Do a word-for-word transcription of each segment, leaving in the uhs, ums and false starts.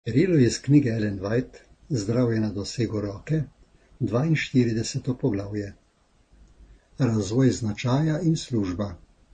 Berilo iz knjige Ellen White Zdravje na dosegu roke, dvainštirideseto poglavje. Razvoj značaja in služba.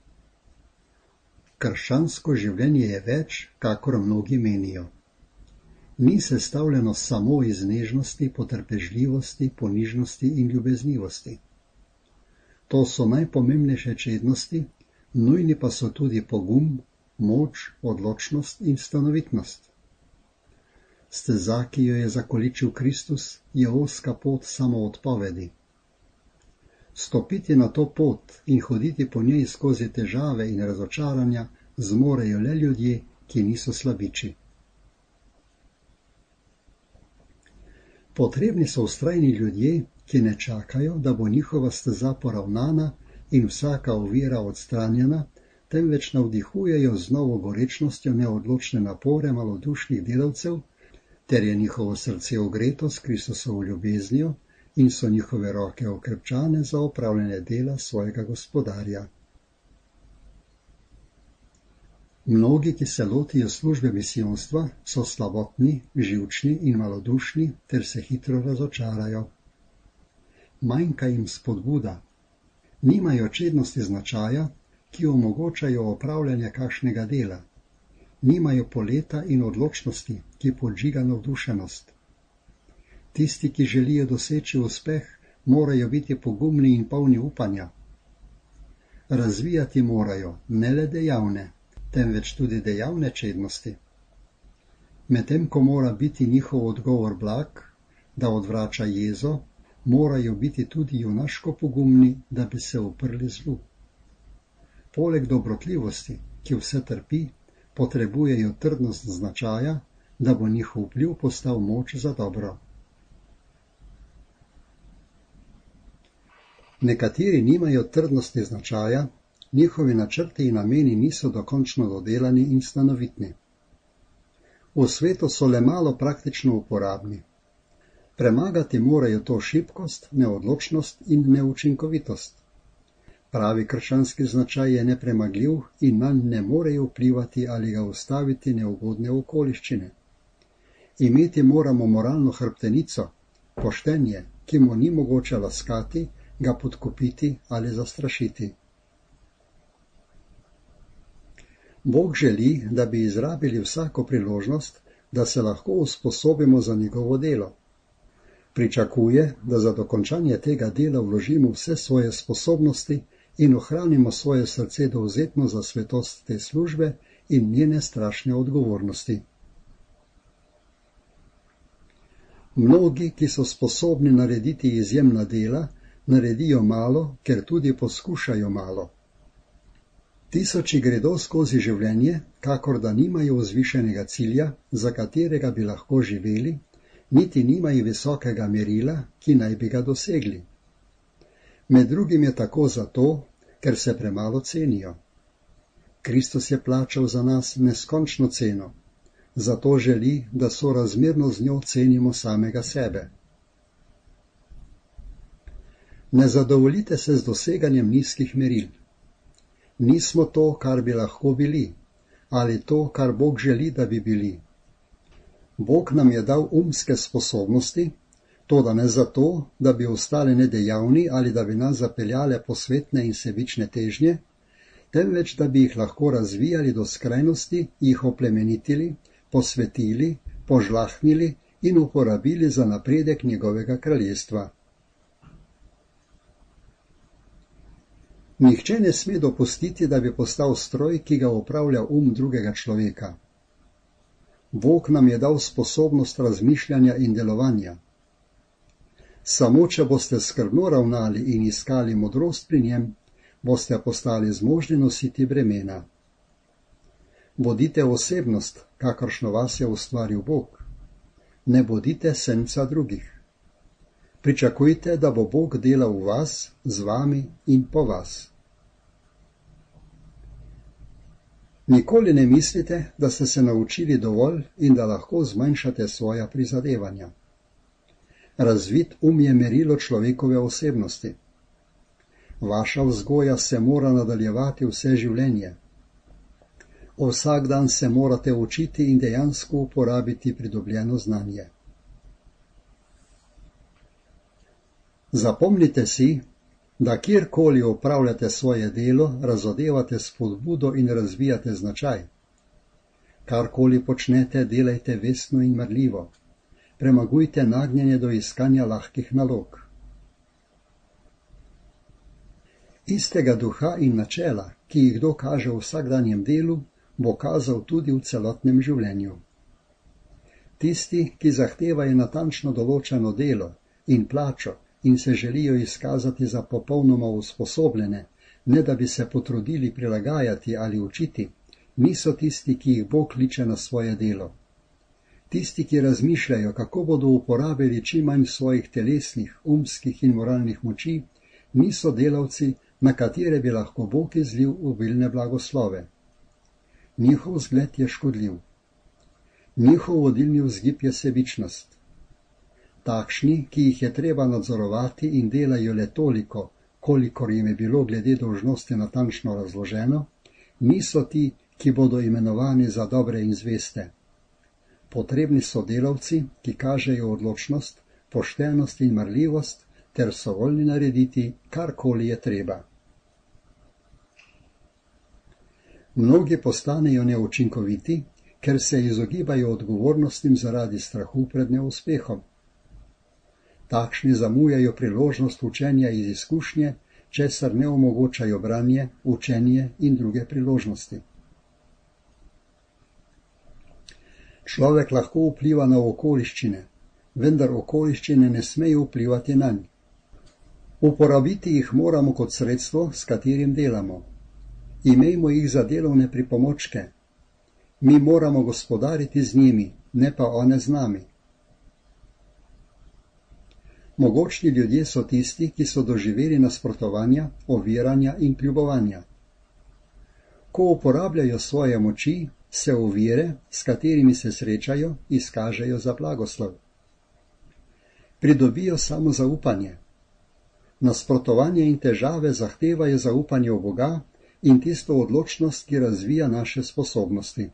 Krščansko življenje je več, kakor mnogi menijo. Ni sestavljeno samo iz nežnosti, potrpežljivosti, ponižnosti in ljubeznivosti. To so najpomembnejše čednosti, nujni pa so tudi pogum, moč, odločnost in stanovitnost. Steza, ki jo je zakoličil Kristus, je ozka pot samoodpovedi. Stopiti na to pot in hoditi po njej skozi težave in razočaranja zmorejo le ljudje, ki niso slabiči. Potrebni so vztrajni ljudje, ki ne čakajo, da bo njihova steza poravnana in vsaka ovira odstranjena, temveč navdihujejo z novo gorečnostjo neodločne napore malodušnih delavcev, ter je njihovo srce ogreto s Kristusovo ljubeznijo in so njihove roke okrepčane za opravljanje dela svojega gospodarja. Mnogi, ki se lotijo službe misijonstva, so slabotni, živčni in malodušni ter se hitro razočarajo. Manjka jim spodbuda. Nimajo čednosti značaja, ki omogočajo opravljanje kakšnega dela. Nimajo poleta in odločnosti, ki podžiga navdušenost. Tisti, ki želijo doseči uspeh, morajo biti pogumni in polni upanja. Razvijati morajo ne le dejavne, temveč tudi dejavne čednosti. Medtem ko mora biti njihov odgovor blag, da odvrača jezo, morajo biti tudi junaško pogumni, da bi se uprli zlu. Poleg dobrotljivosti, ki vse trpi, potrebujejo trdnost značaja, da bo njihov vpliv postal moč za dobro. Nekateri nimajo trdnosti značaja, njihovi načrti in nameni niso dokončno dodelani in stanovitni. V svetu so le malo praktično uporabni. Premagati morajo to šibkost, neodločnost in neučinkovitost. Pravi krščanski značaj je nepremagljiv in nanj ne morejo vplivati ali ga ustaviti neugodne okoliščine. Imeti moramo moralno hrbtenico, poštenje, ki mu ni mogoče laskati, ga podkupiti ali zastrašiti. Bog želi, da bi izrabili vsako priložnost, da se lahko usposobimo za njegovo delo. Pričakuje, da za dokončanje tega dela vložimo vse svoje sposobnosti in ohranimo svoje srce dovzetno za svetost te službe in njene strašne odgovornosti. Mnogi, ki so sposobni narediti izjemna dela, naredijo malo, ker tudi poskušajo malo. Tisoči gredo skozi življenje, kakor da nimajo vzvišenega cilja, za katerega bi lahko živeli, niti nimajo visokega merila, ki naj bi ga dosegli. Med drugim je tako zato, ker se premalo cenijo. Kristus je plačal za nas neskončno ceno, zato želi, da sorazmerno z njo cenimo samega sebe. Ne zadovoljite se z doseganjem nizkih meril. Nismo to, kar bi lahko bili, ali to, kar Bog želi, da bi bili. Bog nam je dal umske sposobnosti, toda ne zato, da bi ostali nedejavni ali da bi nas zapeljale posvetne in sebične težnje, temveč da bi jih lahko razvijali do skrajnosti, jih oplemenitili, posvetili, požlahnili in uporabili za napredek njegovega kraljestva. Nihče ne sme dopustiti, da bi postal stroj, ki ga upravlja um drugega človeka. Bog nam je dal sposobnost razmišljanja in delovanja. Samo, če boste skrbno ravnali in iskali modrost pri njem, boste postali zmožni nositi bremena. Bodite osebnost, kakršno vas je ustvaril Bog. Ne bodite senca drugih. Pričakujte, da bo Bog delal v vas, z vami in po vas. Nikoli ne mislite, da ste se naučili dovolj in da lahko zmanjšate svoja prizadevanja. Razvit um je merilo človekove osebnosti. Vaša vzgoja se mora nadaljevati vse življenje. Vsak dan se morate učiti in dejansko uporabiti pridobljeno znanje. Zapomnite si, da kjerkoli opravljate svoje delo, razodevate spodbudo in razvijate značaj. Karkoli počnete, delajte vestno in marljivo. Premagujte nagnjenje do iskanja lahkih nalog. Istega duha in načela, ki jih kdo kaže v vsakdanjem delu, bo kazal tudi v celotnem življenju. Tisti, ki zahtevajo natančno določeno delo in plačo in se želijo izkazati za popolnoma usposobljene, ne da bi se potrudili prilagajati ali učiti, niso tisti, ki jih Bog kliče na svoje delo. Tisti, ki razmišljajo, kako bodo uporabili čim manj svojih telesnih, umskih in moralnih moči, niso delavci, na katere bi lahko Bog izlil obilne blagoslove. Njihov vzgled je škodljiv. Njihov vodilni vzgib je sebičnost. Takšni, ki jih je treba nadzorovati in delajo le toliko, kolikor jim je bilo glede dolžnosti natančno razloženo, niso ti, ki bodo imenovani za dobre in zveste. Potrebni so delavci, ki kažejo odločnost, poštenost in marljivost, ter so voljni narediti, karkoli je treba. Mnogi postanejo neučinkoviti, ker se izogibajo odgovornostim zaradi strahu pred neuspehom. Takšni zamujajo priložnost učenja iz izkušnje, česar ne omogočajo branje, učenje in druge priložnosti. Človek lahko vpliva na okoliščine, vendar okoliščine ne smejo vplivati nanj. Uporabiti jih moramo kot sredstvo, s katerim delamo. Imejmo jih za delovne pripomočke. Mi moramo gospodariti z njimi, ne pa one z nami. Mogočni ljudje so tisti, ki so doživeli nasprotovanja, oviranja in kljubovanja. Ko uporabljajo svoje moči, se ovire, s katerimi se srečajo, izkažejo za blagoslov. Pridobijo samo zaupanje. Nasprotovanje in težave zahtevajo zaupanje v Boga in tisto odločnost, ki razvija naše sposobnosti.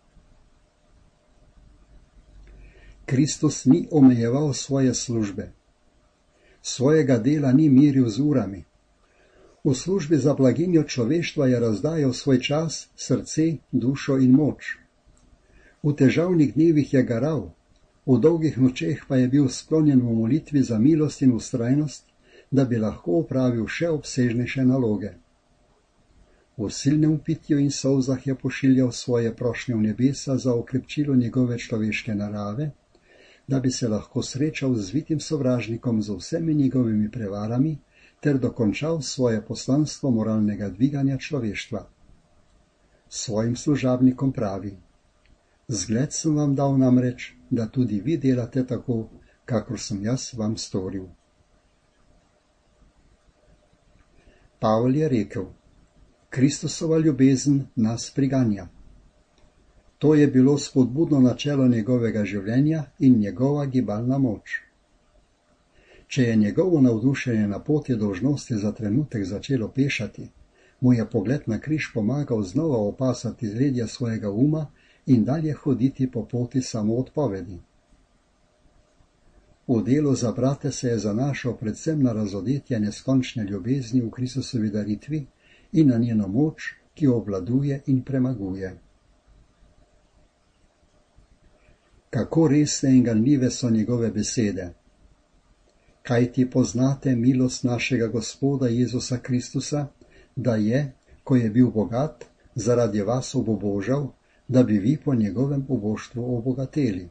Kristus ni omejeval svoje službe. Svojega dela ni miril z urami. V službi za blaginjo človeštva je razdajal svoj čas, srce, dušo in moč. V težavnih dnevih je garal, v dolgih nočeh pa je bil sklonjen v molitvi za milost in vztrajnost, da bi lahko opravil še obsežnejše naloge. V silnem pitju in solzah je pošiljal svoje prošnje v nebesa za okrepčilo njegove človeške narave, da bi se lahko srečal z zvitim sovražnikom z vsemi njegovimi prevarami ter dokončal svoje poslanstvo moralnega dviganja človeštva. Svojim služabnikom pravi: Zgled sem vam dal namreč, da tudi vi delate tako, kakor sem jaz vam storil. Pavol je rekel: Kristusova ljubezen nas priganja. To je bilo spodbudno načelo njegovega življenja in njegova gibalna moč. Če je njegovo navdušenje na poti dolžnosti za trenutek začelo pešati, mu je pogled na križ pomagal znova opasati zledja svojega uma in dalje hoditi po poti samoodpovedi. V delu za brate se je zanašal predvsem na razodetje neskončne ljubezni v Kristusovi daritvi in na njeno moč, ki obvladuje in premaguje. Kako resne in ganljive so njegove besede. Kaj ti poznate milost našega Gospoda Jezusa Kristusa, da je, ko je bil bogat, zaradi vas obobožal, da bi vi po njegovem uboštvu obogateli.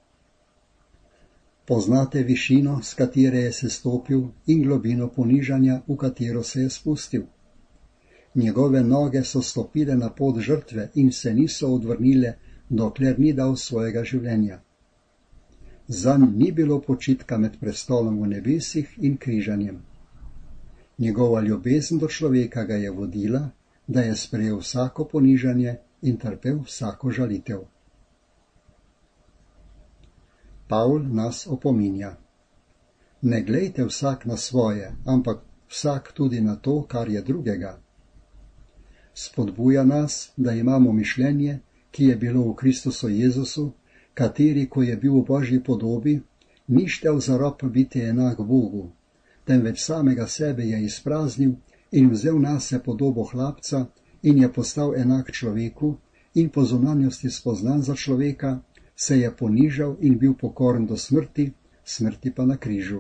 Poznate višino, s katere je sestopil, in globino ponižanja, v katero se je spustil. Njegove noge so stopile na pot žrtve in se niso odvrnile, dokler ni dal svojega življenja. Zanj ni bilo počitka med prestolom v nebesih in križanjem. Njegova ljubezen do človeka ga je vodila, da je sprejel vsako ponižanje in trpel vsako žalitev. Pavl nas opominja: Ne glejte vsak na svoje, ampak vsak tudi na to, kar je drugega. Spodbuja nas, da imamo mišljenje, ki je bilo v Kristusu Jezusu, kateri, ko je bil v Božji podobi, ni štel za rob biti enak Bogu, temveč samega sebe je izpraznil in vzel nase podobo hlapca in je postal enak človeku in po zunanjosti spoznan za človeka, se je ponižal in bil pokoren do smrti, smrti pa na križu.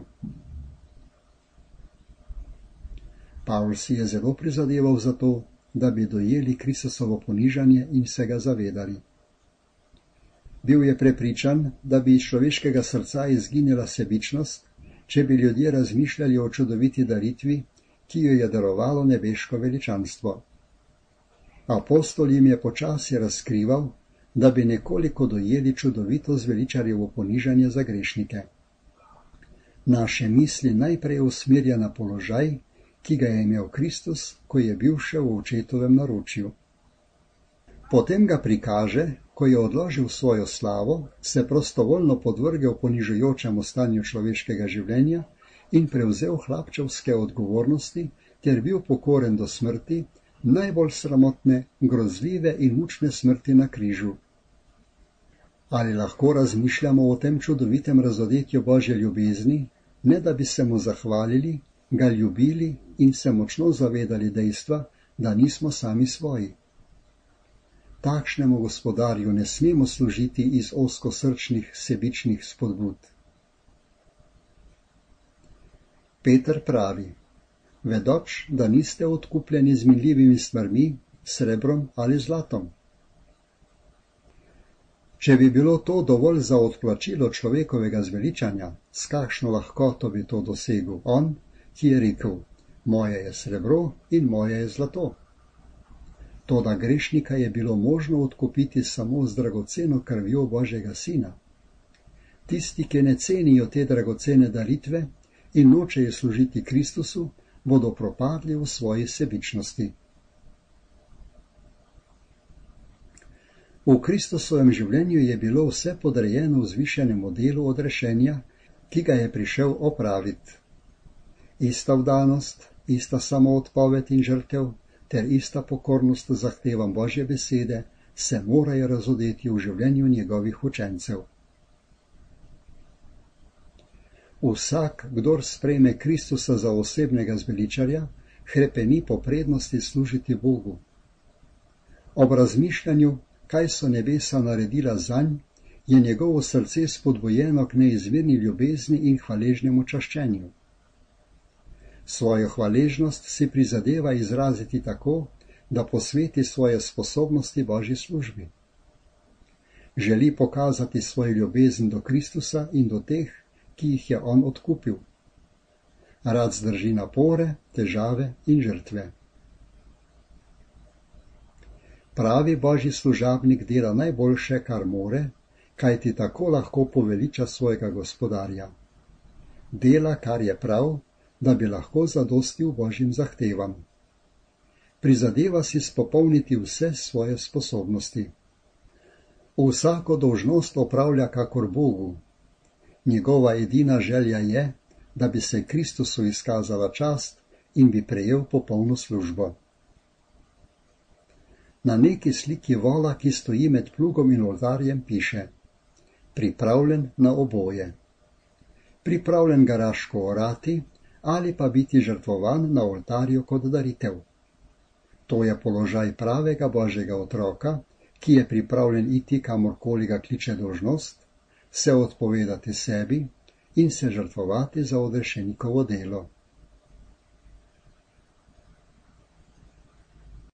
Pavl si je zelo prizadeval za to, da bi dojeli Kristusovo ponižanje in se ga zavedali. Bil je prepričan, da bi iz človeškega srca izginila sebičnost, če bi ljudje razmišljali o čudoviti daritvi, ki jo je darovalo nebeško veličanstvo. Apostol jim je počasi razkrival, da bi nekoliko dojeli čudovito zveličarjevo ponižanje za grešnike. Naše misli najprej usmerja na položaj, ki ga je imel Kristus, ko je bil še v očetovem naročju. Potem ga prikaže, ko je odložil svojo slavo, se prostovoljno podvrgel ponižujočemu stanju človeškega življenja in prevzel hlapčevske odgovornosti ter bil pokoren do smrti, najbolj sramotne, grozljive in mučne smrti na križu. Ali lahko razmišljamo o tem čudovitem razodetju Božje ljubezni, ne da bi se mu zahvalili, ga ljubili in se močno zavedali dejstva, da nismo sami svoji. Takšnemu gospodarju ne smemo služiti iz ozkosrčnih sebičnih spodbud. Peter pravi, vedoč, da niste odkupljeni z minljivimi stvarmi, srebrom ali zlatom. Če bi bilo to dovolj za odplačilo človekovega zveličanja, s kakšno lahkoto bi to dosegel on, ki je rekel, moje je srebro in moje je zlato. Toda grešnika je bilo možno odkupiti samo z dragoceno krvjo Božjega sina. Tisti, ki ne cenijo te dragocene daritve in nočejo služiti Kristusu, bodo propadli v svoji sebičnosti. V Kristusovem življenju je bilo vse podrejeno vzvišenemu delu odrešenja, ki ga je prišel opraviti. Ista vdanost, ista samoodpoved in žrtev ter ista pokornost zahtevam Božje besede se morajo razodeti v življenju njegovih učencev. Vsak, kdor sprejme Kristusa za osebnega zveličarja, hrepeni po prednosti služiti Bogu. Ob razmišljanju, kaj so nebesa naredila zanj, je njegovo srce spodbujeno k neizmerni ljubezni in hvaležnemu čaščenju. Svojo hvaležnost si prizadeva izraziti tako, da posveti svoje sposobnosti Božji službi. Želi pokazati svojo ljubezen do Kristusa in do teh, ki jih je on odkupil. Rad zdrži napore, težave in žrtve. Pravi Božji služabnik dela najboljše, kar more, kajti tako lahko poveliča svojega gospodarja. Dela, kar je prav, da bi lahko zadostil Božjim zahtevam. Prizadeva si spopolniti vse svoje sposobnosti. Vsako dolžnost opravlja kakor Bogu. Njegova edina želja je, da bi se Kristusu izkazala čast in bi prejel popolno službo. Na neki sliki vola, ki stoji med plugom in oltarjem, piše: pripravljen na oboje. Pripravljen garaško orati ali pa biti žrtvovan na oltarju kot daritev. To je položaj pravega Božjega otroka, ki je pripravljen iti kamorkoli ga kliče dolžnost, se odpovedati sebi in se žrtvovati za odrešenikovo delo.